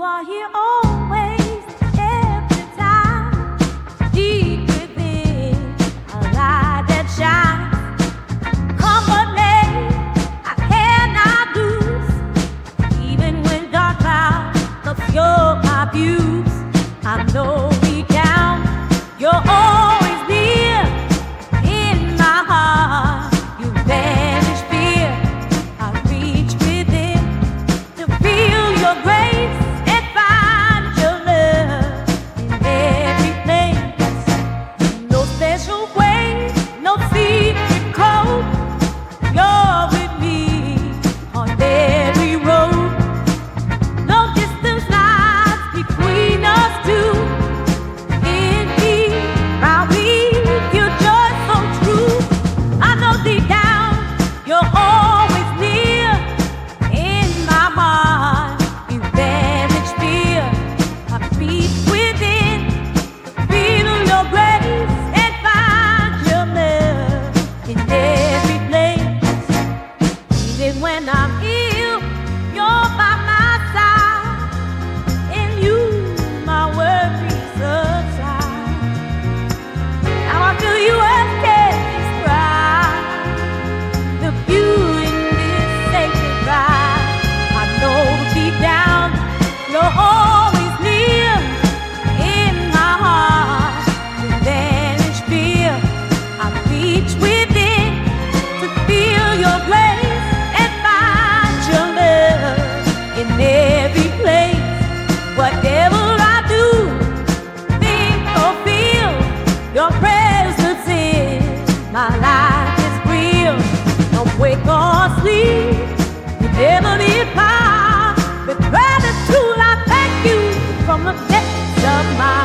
are here always, every time, deep within, a light that shines. Come what may, I cannot lose, even when dark clouds obscure my views. I know deep down, you're always near. In my heart, you banish fear. I reach within to feel your grace and find your love in every place. No special way, no secret code. You're with me on every road. No distance lies between us two. In me, I read your joy so true. I know deep down you're always near. In my heart, you banish fear. I beat within, feel your grace and find your love in every place. Even when I'm ill, you're by my side. In you, my worries subside. Now I feel you as can't describe the beauty in this sacred ride. I know deep down you're always near. In my heart, you banish fear. I reach within to feel your grace and find your love in every place. Whatever I do, think or feel, your presence is my life is real. Don't wake or sleep, you never need power. With gratitude, I thank you from the depths of my